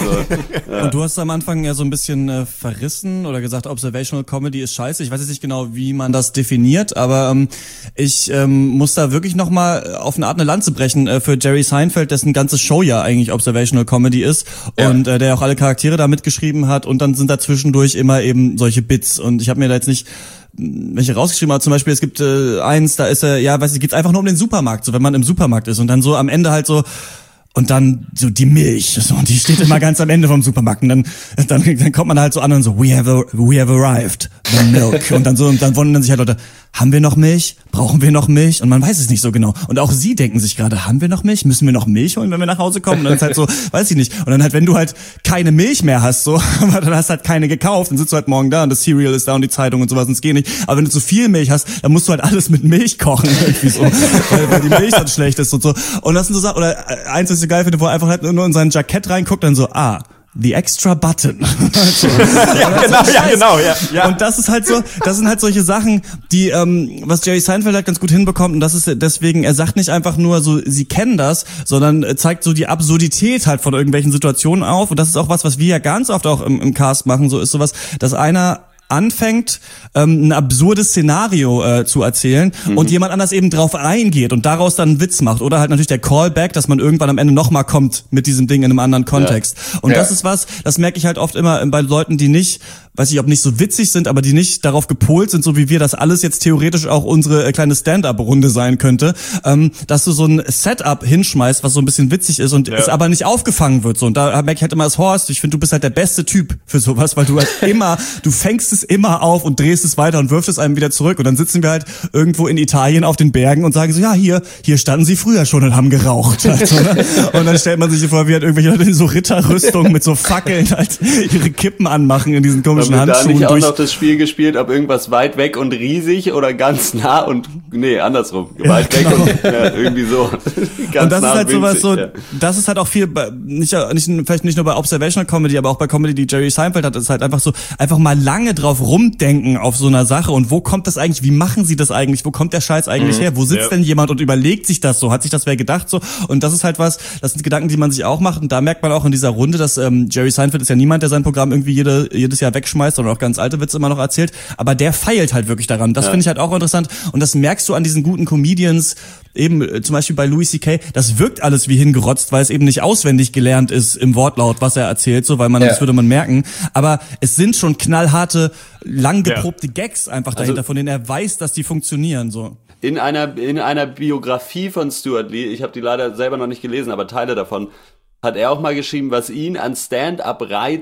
S2: So,
S1: ja. Und du hast am Anfang ja so ein bisschen äh, verrissen oder gesagt, Observational Comedy ist scheiße. Ich weiß jetzt nicht genau, wie man das definiert, aber ähm, ich ähm, muss da wirklich nochmal auf eine Art eine Lanze brechen äh, für Jerry Seinfeld, dessen ganze Show ja eigentlich Observational Comedy ist ja. und äh, der auch alle Charaktere da mitgeschrieben hat und dann sind da zwischendurch immer eben solche Bits und ich habe mir da jetzt nicht welche rausgeschrieben habe, zum Beispiel, es gibt äh, eins, da ist er, äh, ja, weiß ich, geht's einfach nur um den Supermarkt, so wenn man im Supermarkt ist und dann so am Ende halt so und dann so die Milch, so, und die steht immer ganz am Ende vom Supermarkt und dann, dann, dann kommt man halt so an und so, we have, a, we have arrived, the milk. Und dann so, und dann wundern sich halt Leute, haben wir noch Milch? Brauchen wir noch Milch? Und man weiß es nicht so genau. Und auch sie denken sich gerade, haben wir noch Milch? Müssen wir noch Milch holen, wenn wir nach Hause kommen? Und dann ist halt so, weiß ich nicht. Und dann halt, wenn du halt keine Milch mehr hast, so, aber dann hast du halt keine gekauft, dann sitzt du halt morgen da und das Cereal ist da und die Zeitung und sowas und es geht nicht. Aber wenn du zu viel Milch hast, dann musst du halt alles mit Milch kochen, irgendwie so, weil, weil die Milch dann schlecht ist und so. Und das sind so Sachen, oder eins, was ich so geil finde, wo er einfach halt nur in sein Jackett reinguckt und dann so, ah, the extra button. Also,
S4: ja, genau, ja, genau, ja, ja.
S1: Und das ist halt so, das sind halt solche Sachen, die, ähm, was Jerry Seinfeld halt ganz gut hinbekommt und das ist deswegen, er sagt nicht einfach nur so, sie kennen das, sondern zeigt so die Absurdität halt von irgendwelchen Situationen auf und das ist auch was, was wir ja ganz oft auch im, im Cast machen, so ist sowas, dass einer anfängt, ähm, ein absurdes Szenario äh, zu erzählen mhm. und jemand anders eben drauf eingeht und daraus dann einen Witz macht. Oder halt natürlich der Callback, dass man irgendwann am Ende nochmal kommt mit diesem Ding in einem anderen Kontext. Ja. Und ja. das ist was, das merke ich halt oft immer bei Leuten, die nicht, weiß ich, ob nicht so witzig sind, aber die nicht darauf gepolt sind, so wie wir, dass alles jetzt theoretisch auch unsere äh, kleine Stand-up-Runde sein könnte, ähm, dass du so ein Setup hinschmeißt, was so ein bisschen witzig ist und ja. es aber nicht aufgefangen wird. So. Und da merke ich halt immer als Horst, ich finde, du bist halt der beste Typ für sowas, weil du halt immer, du fängst es immer auf und drehst es weiter und wirfst es einem wieder zurück und dann sitzen wir halt irgendwo in Italien auf den Bergen und sagen so, ja, hier, hier standen sie früher schon und haben geraucht. Also, ne? Und dann stellt man sich vor, wie halt irgendwelche Leute in so Ritterrüstung mit so Fackeln halt ihre Kippen anmachen in diesen komischen
S2: Handschuhen.
S1: Haben
S2: wir da nicht auch noch das Spiel gespielt, ob irgendwas weit weg und riesig oder ganz nah und, nee, andersrum, weit
S1: ja, genau.
S2: weg und ja, irgendwie so. Ganz
S1: und das
S2: nah
S1: ist halt
S2: winzig,
S1: sowas so,
S2: ja.
S1: das ist halt auch viel, bei, nicht, nicht, vielleicht nicht nur bei Observational Comedy, aber auch bei Comedy, die Jerry Seinfeld hat, ist halt einfach so, einfach mal lange drauf rumdenken auf so einer Sache und wo kommt das eigentlich, wie machen sie das eigentlich, wo kommt der Scheiß eigentlich mhm. her, wo sitzt ja. denn jemand und überlegt sich das so, hat sich das wer gedacht so und das ist halt was, das sind Gedanken, die man sich auch macht und da merkt man auch in dieser Runde, dass ähm, Jerry Seinfeld ist ja niemand, der sein Programm irgendwie jede, jedes Jahr wegschmeißt, sondern auch ganz alte Witze immer noch erzählt, aber der feilt halt wirklich daran, das ja. finde ich halt auch interessant und das merkst du an diesen guten Comedians, eben äh, zum Beispiel bei Louis C K, das wirkt alles wie hingerotzt, weil es eben nicht auswendig gelernt ist im Wortlaut, was er erzählt, so, weil man, ja. das würde man merken, aber es sind schon knallharte, lang geprobte ja. Gags einfach dahinter, also, von denen er weiß, dass die funktionieren, so.
S2: In einer, in einer Biografie von Stuart Lee, ich habe die leider selber noch nicht gelesen, aber Teile davon, hat er auch mal geschrieben, was ihn an Stand-up reizt,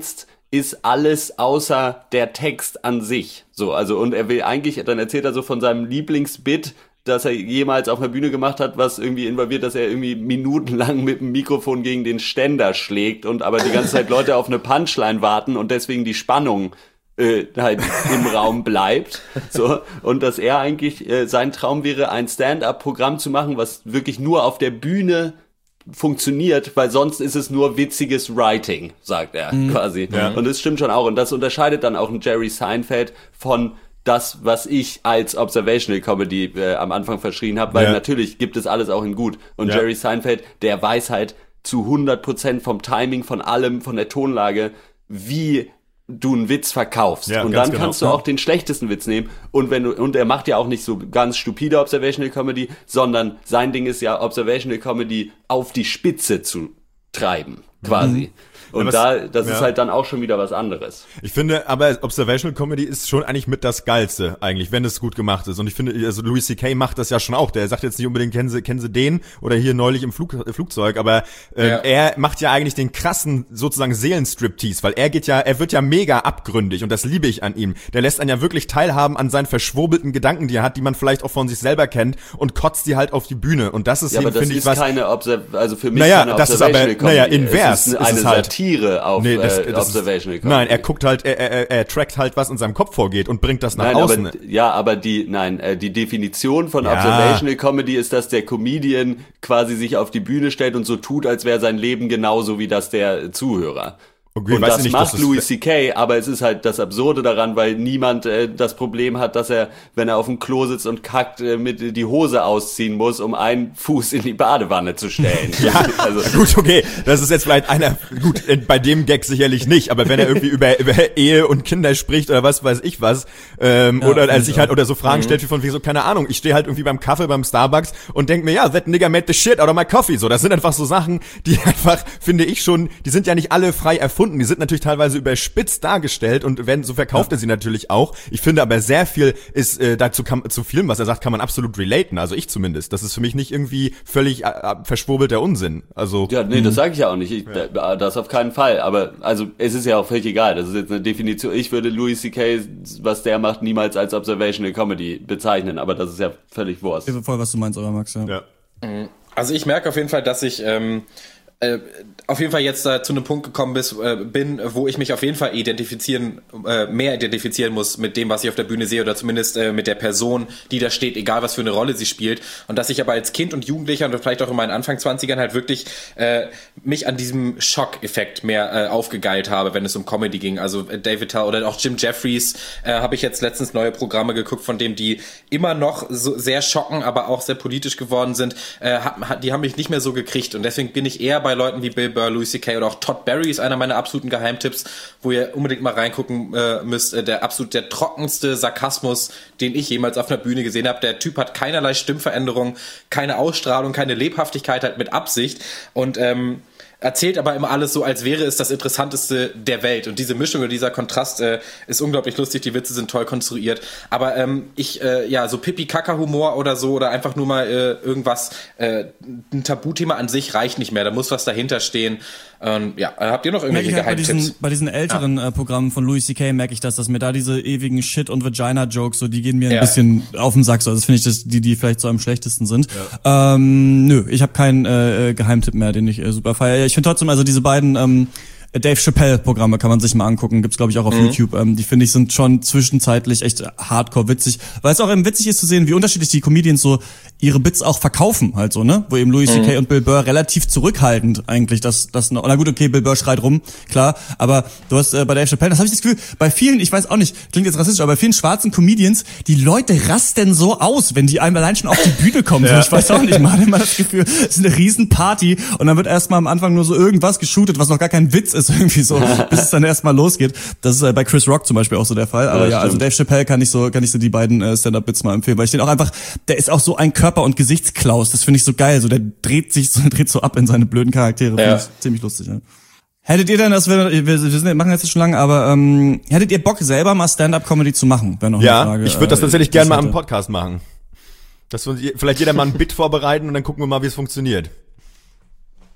S2: ist alles außer der Text an sich. So, also und er will eigentlich, dann erzählt er so von seinem Lieblingsbit, das er jemals auf einer Bühne gemacht hat, was irgendwie involviert, dass er irgendwie minutenlang mit dem Mikrofon gegen den Ständer schlägt und aber die ganze Zeit Leute auf eine Punchline warten und deswegen die Spannung äh, halt im Raum bleibt. So, und dass er eigentlich, äh, sein Traum wäre, ein Stand-up-Programm zu machen, was wirklich nur auf der Bühne funktioniert, weil sonst ist es nur witziges Writing, sagt er mhm. quasi. Ja. Und das stimmt schon auch. Und das unterscheidet dann auch einen Jerry Seinfeld von das, was ich als Observational Comedy äh, am Anfang verschrien habe, weil ja. natürlich gibt es alles auch in gut. Und ja. Jerry Seinfeld, der weiß halt zu hundert Prozent vom Timing, von allem, von der Tonlage, wie du einen Witz verkaufst. Ja, und dann genau. kannst du auch den schlechtesten Witz nehmen. Und wenn du, und er macht ja auch nicht so ganz stupide Observational Comedy, sondern sein Ding ist ja, Observational Comedy auf die Spitze zu treiben, quasi. Mhm. Und ja, was, da, das ja. ist halt dann auch schon wieder was anderes.
S4: Ich finde, aber Observational Comedy ist schon eigentlich mit das Geilste, eigentlich, wenn es gut gemacht ist. Und ich finde, also Louis C K macht das ja schon auch. Der sagt jetzt nicht unbedingt, kennen Sie, kennen Sie den oder hier neulich im Flug, äh, Flugzeug, aber äh, ja. er macht ja eigentlich den krassen, sozusagen Seelenstriptease, weil er geht ja, er wird ja mega abgründig und das liebe ich an ihm. Der lässt einen ja wirklich teilhaben an seinen verschwurbelten Gedanken, die er hat, die man vielleicht auch von sich selber kennt und kotzt die halt auf die Bühne. Und das ist
S2: ja,
S4: eben, finde ich, was...
S2: keine Obser- also für mich
S4: naja,
S2: keine
S4: das
S2: Observational
S4: ist aber, naja, invers
S2: ist, eine
S4: ist es halt.
S2: Satire auf
S4: nee, das,
S2: äh,
S4: das
S2: Observational
S4: ist, Nein, er guckt halt, er, er, er trackt halt, was in seinem Kopf vorgeht und bringt das nach
S2: nein,
S4: außen.
S2: Aber, ja, aber die, nein, äh, die Definition von
S4: ja.
S2: Observational Comedy ist, dass der Comedian quasi sich auf die Bühne stellt und so tut, als wäre sein Leben genauso wie das der Zuhörer. Okay, und das nicht, macht das Louis C K, aber es ist halt das Absurde daran, weil niemand äh, das Problem hat, dass er, wenn er auf dem Klo sitzt und kackt, äh, mit die Hose ausziehen muss, um einen Fuß in die Badewanne zu stellen.
S4: Ja, also gut, okay, das ist jetzt vielleicht einer, gut, bei dem Gag sicherlich nicht, aber wenn er irgendwie über, über Ehe und Kinder spricht oder was weiß ich was, ähm, ja, oder als sich halt oder so Fragen mhm. stellt wie von wie so, keine Ahnung, ich stehe halt irgendwie beim Kaffee beim Starbucks und denk mir, ja, that nigga made the shit out of my coffee, so, das sind einfach so Sachen, die einfach, finde ich schon, die sind ja nicht alle frei erfunden. Die sind natürlich teilweise überspitzt dargestellt und wenn so verkauft ja. er sie natürlich auch. Ich finde aber sehr viel ist äh, dazu kann, zu vielem, was er sagt, kann man absolut relaten. Also ich zumindest. Das ist für mich nicht irgendwie völlig äh, verschwurbelter Unsinn. Also
S2: ja, nee, das sage ich ja auch nicht. Ich, ja. Das auf keinen Fall. Aber also es ist ja auch völlig egal. Das ist jetzt eine Definition. Ich würde Louis C K, was der macht, niemals als Observational Comedy bezeichnen. Aber das ist ja völlig Wurst.
S1: Ich weiß voll, was du meinst, aber Max. Ja. ja.
S3: Also ich merke auf jeden Fall, dass ich ähm, Äh, auf jeden Fall jetzt da zu einem Punkt gekommen bis, äh, bin, wo ich mich auf jeden Fall identifizieren, äh, mehr identifizieren muss mit dem, was ich auf der Bühne sehe oder zumindest äh, mit der Person, die da steht, egal was für eine Rolle sie spielt. Und dass ich aber als Kind und Jugendlicher und vielleicht auch in meinen Anfang zwanzigern halt wirklich äh, mich an diesem Schockeffekt mehr äh, aufgegeilt habe, wenn es um Comedy ging. Also äh, David Tell oder auch Jim Jeffries äh, habe ich jetzt letztens neue Programme geguckt, von dem die immer noch so sehr schocken, aber auch sehr politisch geworden sind. Äh, hat, die haben mich nicht mehr so gekriegt und deswegen bin ich eher bei Bei Leuten wie Bill Burr, Louis C K oder auch Todd Barry ist einer meiner absoluten Geheimtipps, wo ihr unbedingt mal reingucken äh, müsst. Äh, der absolut der trockenste Sarkasmus, den ich jemals auf einer Bühne gesehen habe. Der Typ hat keinerlei Stimmveränderung, keine Ausstrahlung, keine Lebhaftigkeit, halt mit Absicht und ähm, erzählt aber immer alles so, als wäre es das Interessanteste der Welt. Und diese Mischung oder dieser Kontrast äh, ist unglaublich lustig. Die Witze sind toll konstruiert. Aber ähm, ich, äh, ja, so Pipi-Kaka-Humor oder so oder einfach nur mal äh, irgendwas, äh, ein Tabuthema an sich reicht nicht mehr. Da muss was dahinter stehen. Ähm, ja, habt ihr noch irgendwelche
S1: halt
S3: Geheimtipps?
S1: Bei diesen, bei diesen älteren ja. äh, Programmen von Louis C K merke ich das, dass mir da diese ewigen Shit- und Vagina-Jokes, so die gehen mir ja. ein bisschen auf den Sack. So. Das finde ich, das, die, die vielleicht so am schlechtesten sind. Ja. Ähm, nö, ich habe keinen äh, Geheimtipp mehr, den ich äh, super feiere. Ich finde trotzdem, also diese beiden ähm, Dave Chappelle-Programme kann man sich mal angucken, gibt's glaube ich auch auf mhm. YouTube. Ähm, die finde ich sind schon zwischenzeitlich echt hardcore witzig, weil es auch eben witzig ist zu sehen, wie unterschiedlich die Comedians so ihre Bits auch verkaufen halt so, ne? Wo eben Louis C K mhm. und Bill Burr relativ zurückhaltend eigentlich das das noch. Na gut, okay, Bill Burr schreit rum, klar, aber du hast äh, bei Dave Chappelle, das habe ich das Gefühl, bei vielen, ich weiß auch nicht, klingt jetzt rassistisch, aber bei vielen schwarzen Comedians, die Leute rasten so aus, wenn die einem allein schon auf die Bühne kommen. Ja. So, ich weiß auch nicht, man hat immer das Gefühl, es ist eine Riesenparty und dann wird erstmal am Anfang nur so irgendwas geshootet, was noch gar kein Witz ist irgendwie so, bis es dann erstmal losgeht. Das ist äh, bei Chris Rock zum Beispiel auch so der Fall. Aber ja, ja also Dave Chappelle kann ich so kann ich so die beiden äh, Stand-Up-Bits mal empfehlen, weil ich den auch einfach, der ist auch so ein Körper- und Gesichtsklaus. Das finde ich so geil. So der dreht sich so dreht so ab in seine blöden Charaktere. Ja. Finde ich ziemlich lustig. Ja. Hättet ihr denn, das wir, wir, wir sind, machen jetzt schon lange, aber ähm, hättet ihr Bock selber mal Stand-Up-Comedy zu machen? Wäre noch
S4: ja,
S1: eine Frage.
S4: Ich würde das tatsächlich äh, gerne mal am Podcast machen. Dass wir vielleicht jeder mal ein Bit vorbereiten und dann gucken wir mal, wie es funktioniert.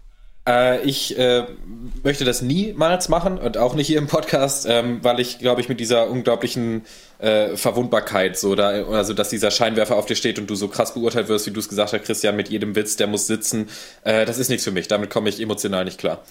S3: Äh, ich äh, möchte das niemals machen und auch nicht hier im Podcast, ähm, weil ich, glaube ich, mit dieser unglaublichen äh, Verwundbarkeit, so da, also dass dieser Scheinwerfer auf dir steht und du so krass beurteilt wirst, wie du es gesagt hast, Christian, mit jedem Witz, der muss sitzen, äh, das ist nichts für mich. Damit komme ich emotional nicht klar.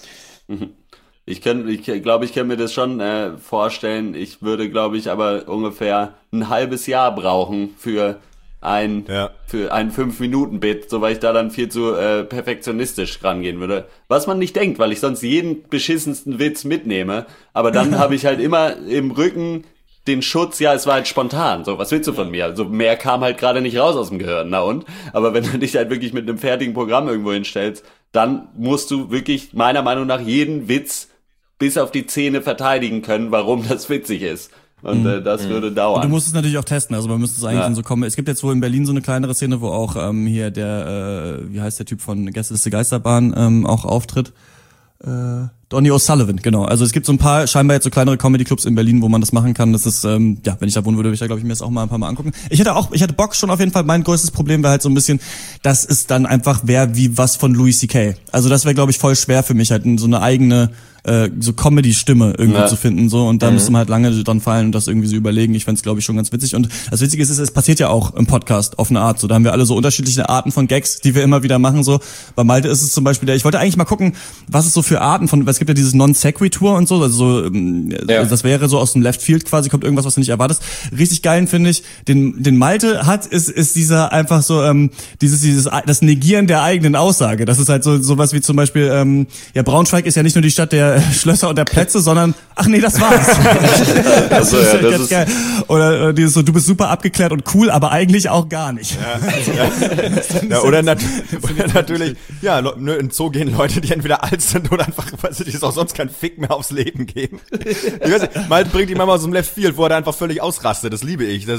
S2: Ich kann, ich glaube, ich kann mir das schon äh, vorstellen. Ich würde, glaube ich, aber ungefähr ein halbes Jahr brauchen für ein ja. für ein fünf Minuten Bit, so weil ich da dann viel zu äh, perfektionistisch rangehen würde. Was man nicht denkt, weil ich sonst jeden beschissensten Witz mitnehme, aber dann habe ich halt immer im Rücken den Schutz, ja, es war halt spontan, so, was willst du von mir? Also mehr kam halt gerade nicht raus aus dem Gehirn, na und? Aber wenn du dich halt wirklich mit einem fertigen Programm irgendwo hinstellst, dann musst du wirklich meiner Meinung nach jeden Witz bis auf die Zähne verteidigen können, warum das witzig ist. Und äh, das mhm. würde dauern.
S1: Und du musst es natürlich auch testen, also man müsste es eigentlich ja. so kommen. Es gibt jetzt wohl in Berlin so eine kleinere Szene, wo auch ähm, hier der, äh, wie heißt der Typ von Gästeliste Geisterbahn ähm, auch auftritt. Äh, Donny O'Sullivan, genau. Also es gibt so ein paar scheinbar jetzt so kleinere Comedy-Clubs in Berlin, wo man das machen kann. Das ist, ähm, ja, wenn ich da wohnen würde, würde ich da, glaube ich, mir das auch mal ein paar Mal angucken. Ich hätte auch, ich hätte Bock schon auf jeden Fall. Mein größtes Problem wäre halt so ein bisschen, dass es dann einfach wäre wie was von Louis C K. Also das wäre, glaube ich, voll schwer für mich, halt so eine eigene äh, so Comedy-Stimme irgendwie ja. zu finden, so, und da mhm. müsste man halt lange dran fallen und das irgendwie so überlegen. Ich fänd's, glaube ich, schon ganz witzig. Und das Witzige ist, es passiert ja auch im Podcast auf eine Art, so, da haben wir alle so unterschiedliche Arten von Gags, die wir immer wieder machen, so. Bei Malte ist es zum Beispiel der, ich wollte eigentlich mal gucken, was es so für Arten von, es gibt ja dieses Non-Sequitur und so, also so, ja. also das wäre so aus dem Left Field quasi, kommt irgendwas, was du nicht erwartest. Richtig geilen finde ich, den, den Malte hat, ist, ist dieser einfach so, ähm, dieses, dieses, das Negieren der eigenen Aussage. Das ist halt so, sowas wie zum Beispiel, ähm, ja, Braunschweig ist ja nicht nur die Stadt der Schlösser und der Plätze, sondern, ach nee, das war's. das
S2: also,
S1: ist
S2: ja,
S1: halt
S2: das
S1: ganz
S2: ist
S1: geil. Oder äh, dieses so, du bist super abgeklärt und cool, aber eigentlich auch gar nicht.
S4: Ja, ja. ja, oder, nat oder natürlich, ja, in Zoo gehen Leute, die entweder alt sind oder einfach, weil sie auch sonst keinen Fick mehr aufs Leben geben. Ich weiß nicht, Malte bringt die Mama aus dem Left Field, wo er da einfach völlig ausrastet. Das liebe ich. Das,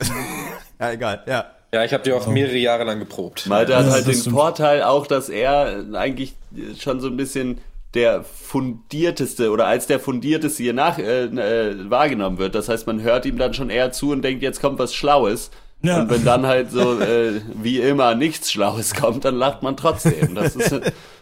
S4: ja, egal, ja.
S3: Ja, ich habe die auch mehrere Jahre lang geprobt.
S2: Malte hat halt den Vorteil auch, dass er eigentlich schon so ein bisschen der fundierteste oder als der fundierteste hier nach äh, äh, wahrgenommen wird. Das heißt, man hört ihm dann schon eher zu und denkt, jetzt kommt was Schlaues. Ja. Und wenn dann halt so äh, wie immer nichts Schlaues kommt, dann lacht man trotzdem. Das ist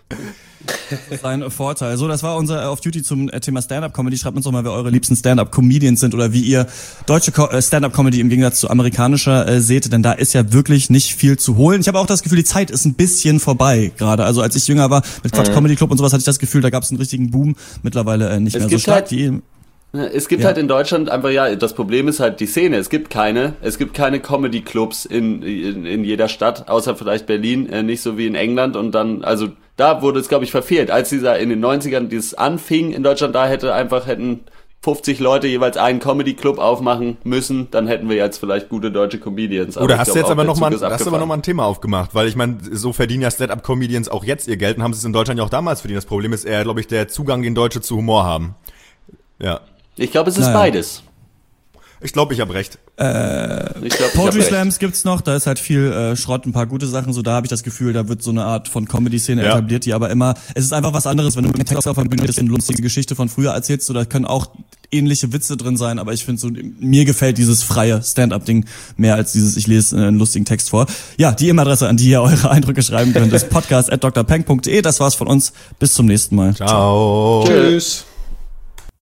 S1: Das ist ein Vorteil. So, das war unser Off-Duty zum Thema Stand-Up-Comedy. Schreibt uns doch mal, wer eure liebsten Stand-Up-Comedians sind oder wie ihr deutsche Stand-Up-Comedy im Gegensatz zu amerikanischer äh, seht, denn da ist ja wirklich nicht viel zu holen. Ich habe auch das Gefühl, die Zeit ist ein bisschen vorbei gerade. Also als ich jünger war mit Quatsch Comedy Club und sowas, hatte ich das Gefühl, da gab es einen richtigen Boom. Mittlerweile äh, nicht
S2: es
S1: mehr so stark.
S2: Halt die Es gibt ja. halt in Deutschland einfach, ja, das Problem ist halt die Szene. Es gibt keine, es gibt keine Comedy-Clubs in, in, in jeder Stadt, außer vielleicht Berlin, äh, nicht so wie in England. Und dann, also da wurde es, glaube ich, verfehlt. Als dieser in den neunzigern dieses anfing in Deutschland, da hätte einfach, hätten fünfzig Leute jeweils einen Comedy-Club aufmachen müssen, dann hätten wir jetzt vielleicht gute deutsche Comedians.
S4: Oder hast du jetzt aber nochmal hast du aber noch mal ein Thema aufgemacht, weil ich meine, so verdienen ja Stand-Up-Comedians auch jetzt ihr Geld und haben sie es in Deutschland ja auch damals verdient. Das Problem ist eher, glaube ich, der Zugang, den Deutsche zu Humor haben. Ja.
S2: Ich glaube, es ist
S1: naja.
S2: beides.
S4: Ich glaube, ich habe recht.
S1: Äh, ich glaub, Poetry ich hab Slams recht. Gibt's noch, da ist halt viel äh, Schrott, ein paar gute Sachen, so da habe ich das Gefühl, da wird so eine Art von Comedy-Szene ja. etabliert, die aber immer, es ist einfach was anderes, wenn du mit dem Text auf der Bühne eine lustige Geschichte von früher erzählst, so da können auch ähnliche Witze drin sein, aber ich finde so, mir gefällt dieses freie Stand-Up-Ding mehr als dieses, ich lese einen lustigen Text vor. Ja, die E-Mail-Adresse, an die ihr eure Eindrücke schreiben könnt, ist podcast at d r peng punkt d e. Das war's von uns, bis zum nächsten Mal.
S4: Ciao.
S3: Ciao. Tschüss.